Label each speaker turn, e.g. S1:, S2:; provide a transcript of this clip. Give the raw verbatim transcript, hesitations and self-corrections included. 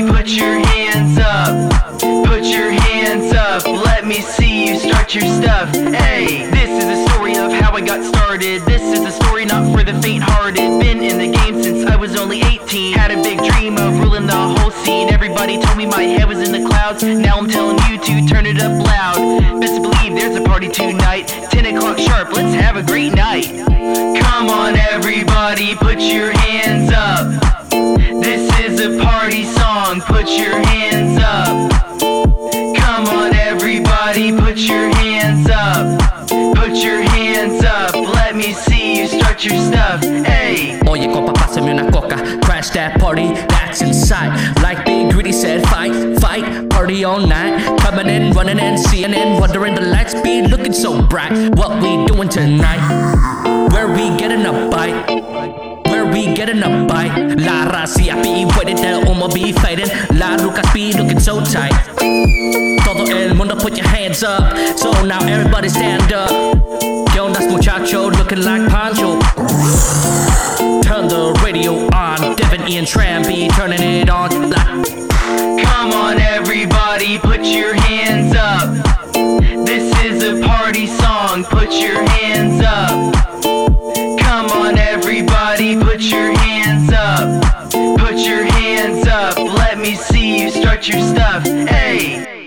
S1: put your hands up. Put your hands up, let me see you start your stuff. Hey, this is a story of how I got started. This is a story not for the faint-hearted. Been in the game since I was only eighteen. Had a big dream of ruling the whole scene. Everybody told me my head was in the clouds. Now I'm telling you to turn it up loud. Best believe there's a party tonight. Ten o'clock sharp, let's have a great night. Come on everybody, put your hands up. This is a party song, put your hands up. Come on everybody, put your hands up. Put your hands up, let me see you start your stuff. Hey.
S2: Oye compa, pásame una coca. Crash that party, that's inside. Like Big Greedy said, fight, fight, party all night. Coming in, running in, seeing in, wondering the lights be looking so bright. What we doing tonight? Where we getting a bite? Where we getting a bite? La racia be waiting, the umo be fighting. La rucas be looking so tight. Todo el mundo put your hands up. So now everybody stand up. ¿Qué ondas muchacho? Looking like Pancho. Turn the radio on. Devin, Ian, Tram be turning it on. Like.
S1: Come on everybody, put your hands up. This is a party song, put your hands up. Come on everybody, put your hands up. Put your hands up, let me see you start your stuff. Hey.